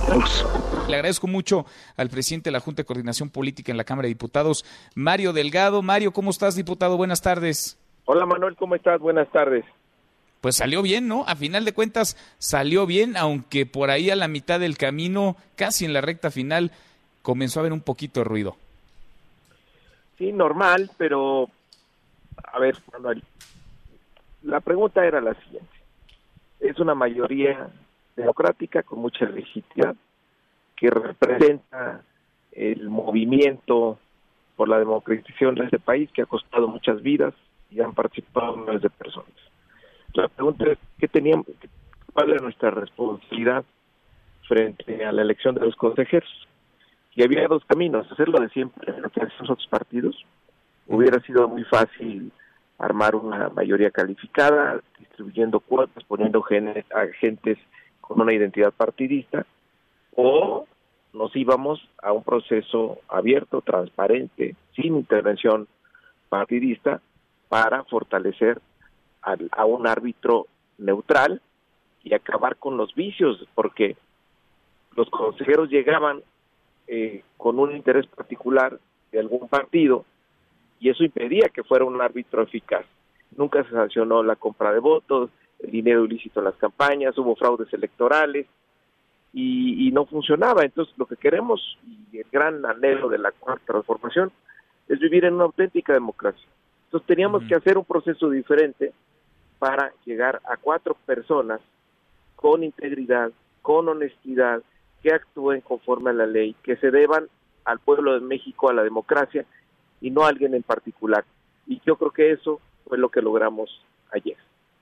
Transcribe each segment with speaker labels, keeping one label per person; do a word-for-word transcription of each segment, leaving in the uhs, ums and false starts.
Speaker 1: Le agradezco mucho al presidente de la Junta de Coordinación Política en la Cámara de Diputados, Mario Delgado. Mario, ¿cómo estás, diputado? Buenas tardes.
Speaker 2: Hola, Manuel, ¿cómo estás? Buenas tardes.
Speaker 1: Pues salió bien, ¿no? A final de cuentas salió bien, aunque por ahí a la mitad del camino, casi en la recta final, comenzó a haber un poquito de ruido.
Speaker 2: Sí, normal, pero a ver, Manuel, la pregunta era la siguiente. Es una mayoría democrática con mucha legitimidad que representa el movimiento por la democratización de este país que ha costado muchas vidas y han participado miles de personas. La pregunta es, ¿qué teníamos, cuál era nuestra responsabilidad frente a la elección de los consejeros? Y había dos caminos, hacerlo de siempre, lo que hacen los otros partidos. Hubiera sido muy fácil armar una mayoría calificada, distribuyendo cuotas, poniendo agentes con una identidad partidista, o nos íbamos a un proceso abierto, transparente, sin intervención partidista, para fortalecer a, a un árbitro neutral y acabar con los vicios, porque los consejeros llegaban eh, con un interés particular de algún partido, y eso impedía que fuera un árbitro eficaz. Nunca se sancionó la compra de votos, el dinero ilícito en las campañas, hubo fraudes electorales, y, y no funcionaba. Entonces, lo que queremos, y el gran anhelo de la cuarta transformación, es vivir en una auténtica democracia. Entonces, teníamos uh-huh. que hacer un proceso diferente para llegar a cuatro personas con integridad, con honestidad, que actúen conforme a la ley, que se deban al pueblo de México, a la democracia, y no a alguien en particular. Y yo creo que eso fue lo que logramos ayer.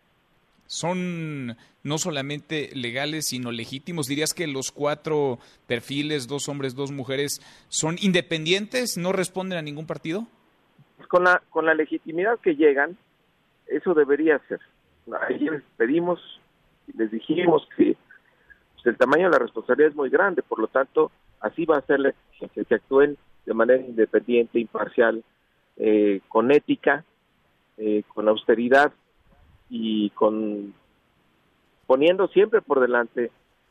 Speaker 1: Son no solamente legales, sino legítimos. ¿Dirías que los cuatro perfiles, dos hombres, dos mujeres, son independientes, no responden a ningún partido?
Speaker 2: Con la, con la legitimidad que llegan, eso debería ser. Ayer les pedimos, les dijimos que pues, el tamaño de la responsabilidad es muy grande, por lo tanto, así va a ser la exigencia, que actúen de manera independiente, imparcial, eh, con ética, eh, con austeridad y con poniendo siempre por delante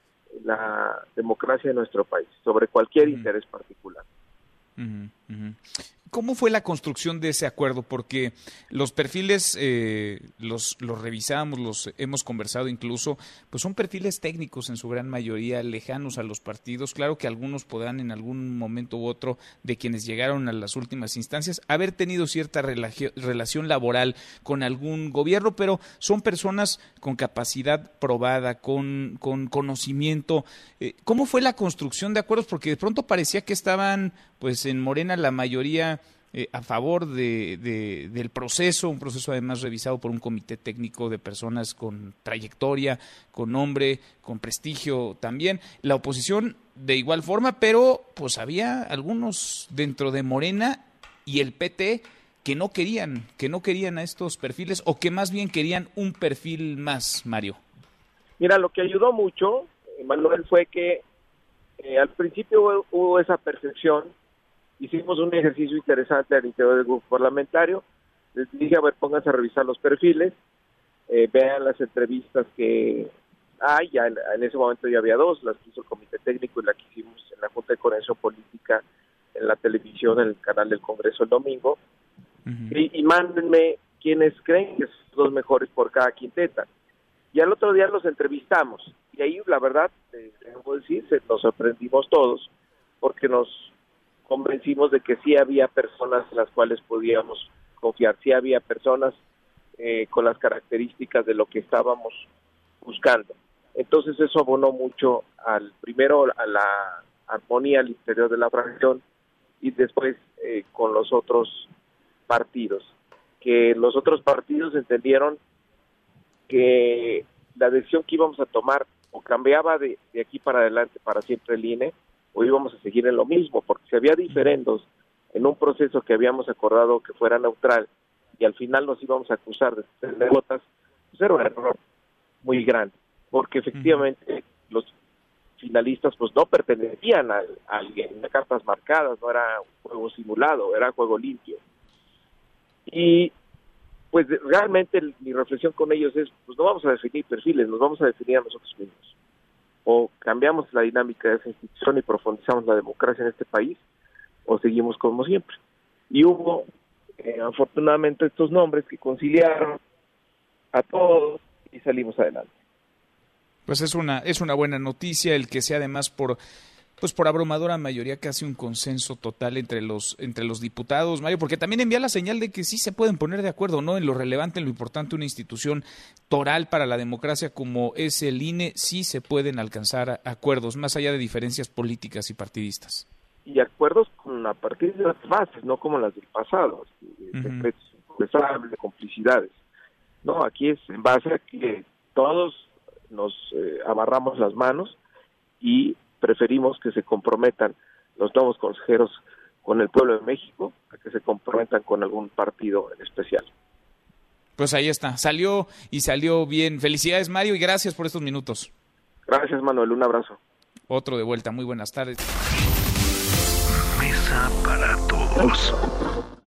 Speaker 2: la democracia de nuestro país, sobre cualquier uh-huh. interés particular.
Speaker 1: Uh-huh, uh-huh. ¿Cómo fue la construcción de ese acuerdo? Porque los perfiles eh, los, los revisamos, los hemos conversado incluso, pues son perfiles técnicos en su gran mayoría, lejanos a los partidos. Claro que algunos podrán en algún momento u otro de quienes llegaron a las últimas instancias haber tenido cierta relagi- relación laboral con algún gobierno, pero son personas con capacidad probada, con, con conocimiento. Eh, ¿Cómo fue la construcción de acuerdos? Porque de pronto parecía que estaban pues en Morena la mayoría eh, a favor de, de, del proceso, un proceso además revisado por un comité técnico de personas con trayectoria, con nombre, con prestigio también. La oposición de igual forma, pero pues había algunos dentro de Morena y el P T que no querían, que no querían a estos perfiles o que más bien querían un perfil más, Mario.
Speaker 2: Mira, lo que ayudó mucho, Manuel, fue que eh, al principio hubo, hubo esa percepción. Hicimos un ejercicio interesante al interior del grupo parlamentario. Les dije, a ver, pónganse a revisar los perfiles, eh, vean las entrevistas que hay, ya en, en ese momento ya había dos, las que hizo el Comité Técnico y la que hicimos en la Junta de Coordinación Política, en la televisión, en el canal del Congreso el domingo, uh-huh. y, y mándenme quienes creen que son los mejores por cada quinteta. Y al otro día los entrevistamos, y ahí la verdad, eh, debo decir, nos sorprendimos todos, porque nos convencimos de que sí había personas en las cuales podíamos confiar, sí había personas eh, con las características de lo que estábamos buscando. Entonces eso abonó mucho al primero a la armonía al interior de la fracción y después eh, con los otros partidos, que los otros partidos entendieron que la decisión que íbamos a tomar o cambiaba de, de aquí para adelante para siempre el I N E, o íbamos a seguir en lo mismo, porque si había diferendos en un proceso que habíamos acordado que fuera neutral y al final nos íbamos a acusar de tener votas, pues era un error muy grande, porque efectivamente uh-huh. los finalistas pues no pertenecían a, a alguien, a cartas marcadas, no era un juego simulado, era juego limpio. Y pues realmente mi reflexión con ellos es, pues no vamos a definir perfiles, nos vamos a definir a nosotros mismos. o cambiamos la dinámica de esa institución y profundizamos la democracia en este país, o seguimos como siempre. Y hubo, eh, afortunadamente, estos nombres que conciliaron a todos y salimos adelante.
Speaker 1: Pues es una es una buena noticia el que sea además por pues por abrumadora mayoría casi un consenso total entre los entre los diputados, Mario, porque también envía la señal de que sí se pueden poner de acuerdo, ¿no? En lo relevante, en lo importante, una institución toral para la democracia como es el I N E, sí se pueden alcanzar acuerdos, más allá de diferencias políticas y partidistas.
Speaker 2: Y acuerdos con a partir de las bases, no como las del pasado, secretos inconfesables, de complicidades. No, aquí es en base a que todos nos eh, amarramos las manos y preferimos que se comprometan los nuevos consejeros con el pueblo de México a que se comprometan con algún partido en especial.
Speaker 1: Pues ahí está, salió y salió bien. Felicidades, Mario, y gracias por estos minutos.
Speaker 2: Gracias, Manuel, un abrazo.
Speaker 1: Otro de vuelta, muy buenas tardes.
Speaker 3: Mesa para todos.